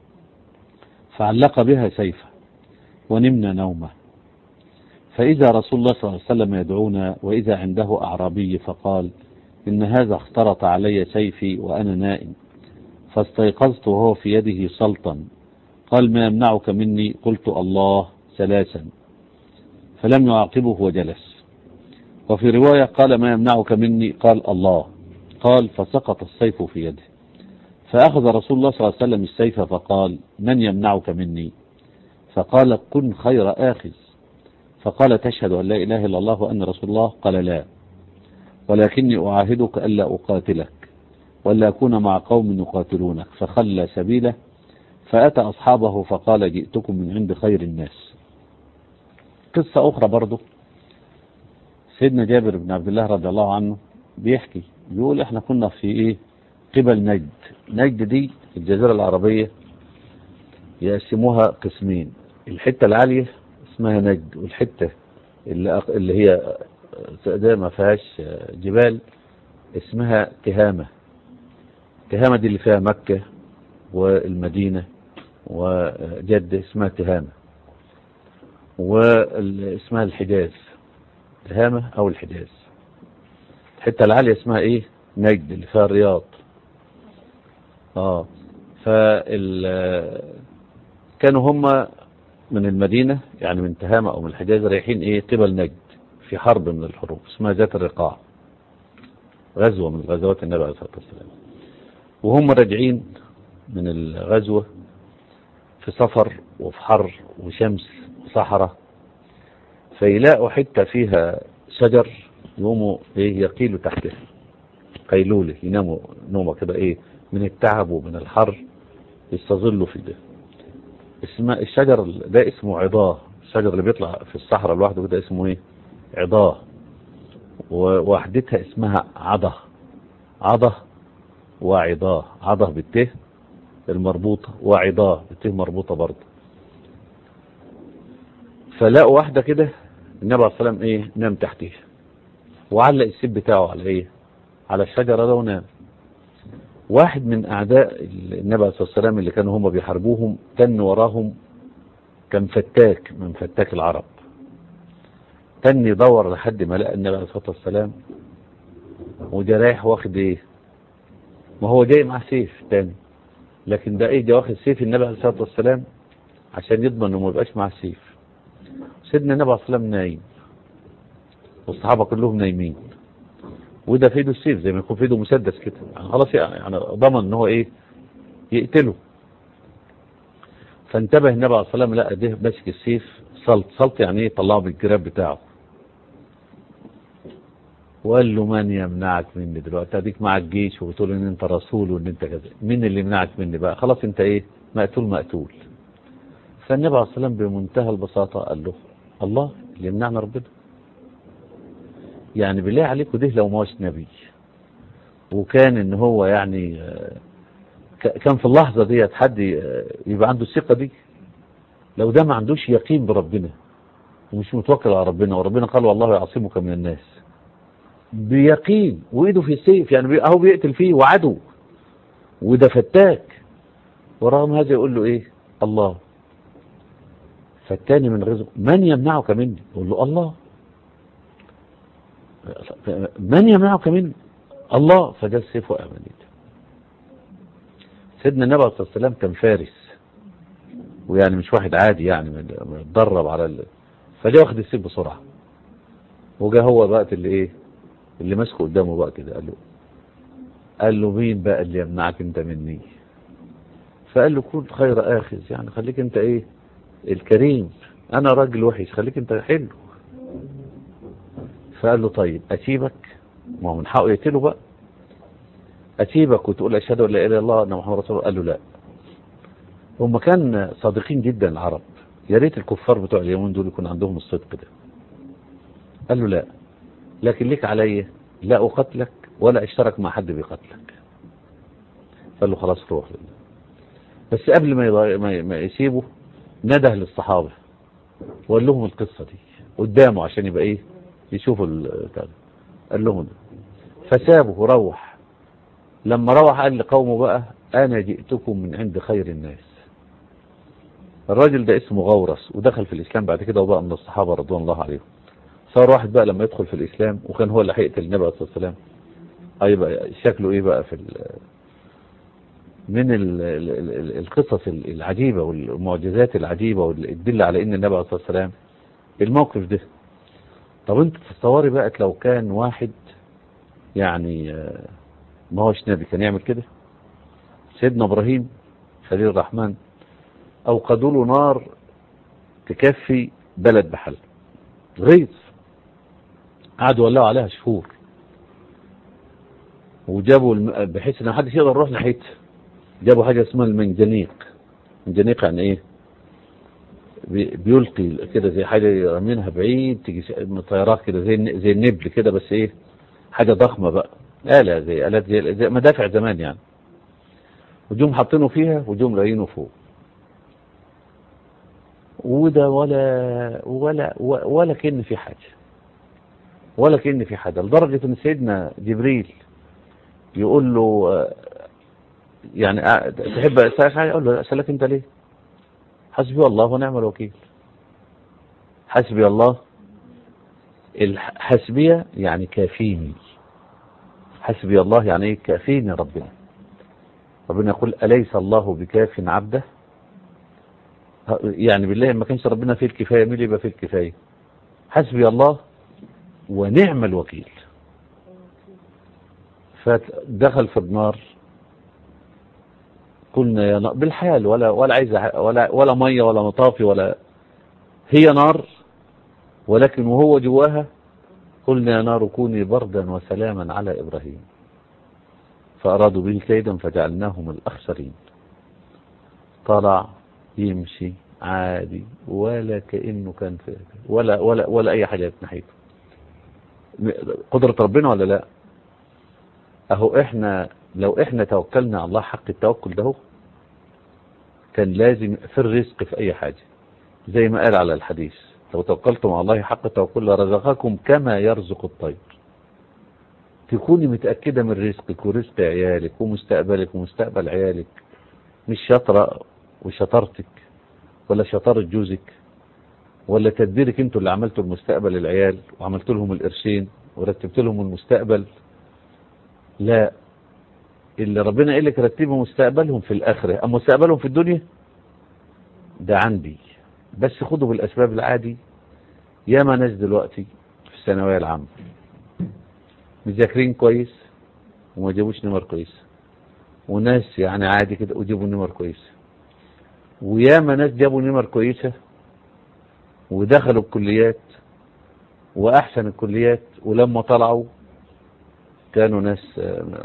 فعلق بها سيفه، ونمنا نومه، فإذا رسول الله صلى الله عليه وسلم يدعونا، وإذا عنده أعرابي فقال: إن هذا اخترط علي سيفي وأنا نائم، فاستيقظت وهو في يده سلطا، قال: ما يمنعك مني؟ قلت: الله 3، فلم يعاقبه وجلس. وفي رواية قال: ما يمنعك مني؟ قال: الله. قال: فسقط السيف في يده، فأخذ رسول الله صلى الله عليه وسلم السيف فقال: من يمنعك مني؟ فقال: كن خير آخذ. فقال: تشهد أن لا إله إلا الله وأن رسول الله؟ قال: لا، ولكني أعاهدك ألا أقاتلك ولا أكون مع قوم يقاتلونك. فخلى سبيله، فأتى أصحابه فقال: جئتكم من عند خير الناس. قصة أخرى برضو، سيدنا جابر بن عبد الله رضي الله عنه بيحكي، بيقول احنا كنا في قبل نجد. نجد دي الجزيرة العربية يقسموها قسمين، الحتة العالية اسمها نجد، والحتة اللي هي ده ما فيهاش جبال اسمها تهامة. تهامة دي اللي فيها مكة والمدينة وجدة اسمها تهامة، واسمها الحجاز، تهامة او الحجاز. الحتة العالية اسمها ايه؟ نجد اللي فيها الرياض. كانوا هم من المدينة، يعني من تهامة او من الحجاز، رايحين ايه؟ قبل نجد في حرب من الحروب اسمها ذات الرقاع، غزوة من غزوات النبي عليه الصلاة والسلام. وهم راجعين من الغزوة في سفر وفي حر وشمس وصحراء، فيلاقوا حتة فيها شجر يقوموا يقيلوا تحتها قيلولة، يناموا نومة كده من التعب ومن الحر يستظلوا في ده. الشجر ده اسمه عضاه، الشجر اللي بيطلع في الصحراء لوحده كده اسمه عضاه، ووحدتها اسمها عضه. عضه وعضاه، عضه بالته المربوطة وعضاه بالته مربوطة برضه. فلاقوا واحدة كده النبي عليه الصلاة والسلام نام تحتيها، وعلق السيف بتاعه على على الشجرة ده ونام. واحد من أعداء النبي عليه الصلاة والسلام اللي كانوا هم بيحاربوهم كان وراهم، كان فتاك من فتاك العرب، كان يدور لحد ما لقى النبي عليه الصلاة والسلام، وده رايح واخد ما هو جاي معاه سيف تاني، لكن ده جاي واخد سيف النبي عليه الصلاة والسلام عشان يضمن انه ما يبقاش معاه سيف. سيدنا النبي عليه الصلاة والسلام نايم والصحابة كلهم نايمين، وده في ايده السيف زي ما يكون في ايده مسدس كده، يعني خلاص يعني ضمن ان هو يقتله. فانتبه النبي عليه الصلاة والسلام، لقى ده ماسك السيف سلط يعني طلعه بالجراب بتاعه، وقال له: من يمنعك مني دلوقتي؟ اديك مع الجيش وبتقول ان انت رسول وان انت كذا، مين اللي يمنعك مني بقى؟ خلاص انت مقتول. فالنبي عليه الصلاة والسلام بمنتهى البساطة قال له: الله اللي يمنعنا ربنا. يعني بالله عليكم ده لو ما هوش نبي وكان ان هو يعني كان في اللحظة ديت حد يبقى عنده الثقة دي، لو ده ما عندوش يقين بربنا ومش متوكل على ربنا، وربنا قال: والله يعصمك من الناس، بيقين وايده في السيف، يعني اهو بيقتل فيه وعدو وده فتاك، ورغم هذا يقول له الله. فالتاني من غزو: من يمنعك مني؟ يقول له: الله. من يمنعك مني؟ الله. فجاء السيف وأمن. سيدنا النبي عليه الصلاة والسلام كان فارس، ويعني مش واحد عادي، يعني متدرب على فجاء واخد السيف بسرعة، وجاء هو بقى اللي ماسكه قدامه بقى كده، قال له: مين بقى اللي يمنعك انت مني؟ فقال له: كن خير آخذ، يعني خليك انت الكريم، انا راجل وحش، خليك انت حلو. فقال له: طيب اسيبك؟ ما هو من حقه يقتله بقى، اسيبك وتقول اشهد ان لا اله الا الله وان محمد رسول الله؟ قال له: لا. هم كان صادقين جدا العرب، يا ريت الكفار بتوع اليومين دول يكون عندهم الصدق ده. قال له: لا، لكن ليك عليا لا اقتلك ولا اشترك مع حد بقتلك. قال له خلاص روح. بس قبل ما يسيبه نده للصحابة وقال لهم القصة دي قدامه عشان يبقى ايه يشوفوا قال لهم ده. فسابه وروح. لما روح قال لقومه بقى انا جئتكم من عند خير الناس. الراجل ده اسمه غورس ودخل في الاسلام بعد كده وبقى من الصحابة رضوان الله عليهم. صار واحد بقى لما يدخل في الاسلام وكان هو اللي هيقتل النبي عليه الصلاة والسلام هيبقى شكله ايه بقى من القصص العجيبة والمعجزات العجيبة واللي تدل على ان النبي عليه الصلاة والسلام الموقف ده. طب انت تتصوري بقى لو كان واحد يعني ما هوش نبي كان يعمل كده؟ سيدنا ابراهيم خليل الرحمن اوقدوا له نار تكفي بلد بحل غيظ، قعدوا يولعوا عليها شهور وجابوا بحيث ان محدش يقدر يروح ناحيتها. جابوا حاجه اسمها المنجنيق. المنجنيق يعني ايه؟ بيلقي كده زي حاجه يرمينها بعيد تيجي طيارات كده زي النبل كده، بس ايه حاجه ضخمه بقى، آلة زي آلات زي مدافع زمان يعني. وجوم حاطينه فيها وجوم لاقينه فوق. وده ولا كأن في حاجه، ولا كأن في حاجه، لدرجه ان سيدنا جبريل يقول له يعني تحب اسالك حاجه؟ يقول له اسالك انت ليه؟ حسبي الله ونعم الوكيل. حسبي الله، الحسبية يعني كافيني. حسبي الله يعني ايه؟ كافيني ربنا. ربنا يقول أليس الله بكاف عبده؟ يعني بالله ما كانش ربنا فيه الكفاية مين اللي يبقى فيه الكفاية؟ حسبي الله ونعم الوكيل. فدخل في النار. قلنا يا نار بالحال ولا عايزة ولا مية ولا مطافي ولا هي نار، ولكن وهو جواها قلنا يا نار كوني بردا وسلاما على إبراهيم فأرادوا به كيدا فجعلناهم الأخسرين. طلع يمشي عادي ولا كأنه كان في ولا أي حاجة ناحيته. قدرة ربنا ولا لا؟ أهو إحنا لو إحنا توكلنا على الله حق التوكل ده كان لازم في الرزق في أي حاجة زي ما قال على الحديث لو توكلتم على الله حق التوكل لرزقكم كما يرزق الطير. تكوني متأكدة من رزقك ورزق عيالك ومستقبلك ومستقبل عيالك، مش شطرة وشطرتك ولا شطارة جوزك ولا تدبيرك انتوا اللي عملتوا المستقبل العيال وعملت لهم القرشين ورتبت لهم المستقبل. لا، اللي ربنا قال لك رتبوا مستقبلهم في الآخرة، أما مستقبلهم في الدنيا ده عندي، بس خدوا بالأسباب العادي. ياما ناس دلوقتي في الثانوية العامة مذاكرين كويس وما جابوش نمر كويس، وناس يعني عادي كده وجابوا نمر كويس، وياما ناس جابوا نمر كويسة ودخلوا الكليات وأحسن الكليات ولما طلعوا كانوا ناس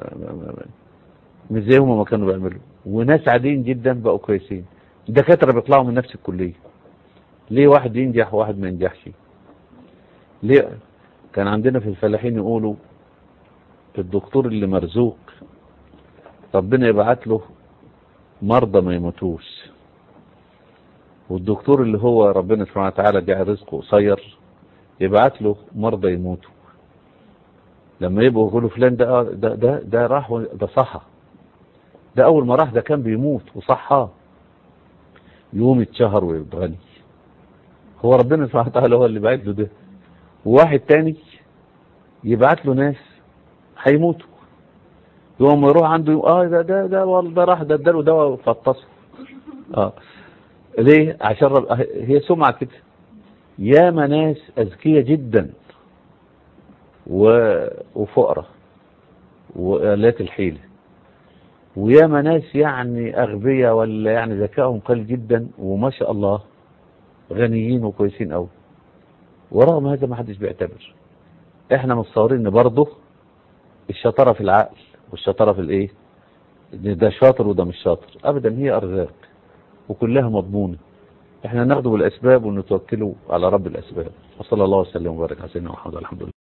مش زيهم ما كانوا بيعملوا، وناس عاديين جدا بقوا كويسين. الدكاترة بيطلعوا من نفس الكلية. ليه واحد ينجح وواحد ما ينجحش؟ ليه؟ كان عندنا في الفلاحين يقولوا الدكتور اللي مرزوق ربنا يبعت له مرضى ما يموتوش، والدكتور اللي هو ربنا سبحانه وتعالى جعل رزقه قصير يبعت له مرضى يموتوا. لما يبقوا يقولوا فلان ده راح ده صحى، ده اول ما راح ده كان بيموت وصحى، يوم يتشهر ويتغني. هو ربنا سبحانه وتعالى هو اللي بعت له ده. وواحد تاني يبعت له ناس هيموتوا، يوم يروح عنده ده راح ده اداله دواء فطسه. ليه؟ عشان هي سمعة كده. ياما ناس اذكياء جدا وفقراء وآلات الحيلة، وياما ناس يعني أغبياء ولا يعني ذكائهم قليل جدا وما شاء الله غنيين وكويسين قوي، ورغم هذا ما حدش بيعتبر. احنا متصورين ان برضه الشطارة في العقل والشطارة في الايه، ده شاطر وده مش شاطر. ابدا، هي ارزاق وكلها مضمونة. احنا ناخده بالاسباب ونتوكله على رب الاسباب. وصلى الله وسلم وبارك على سيدنا محمد. الحمد لله.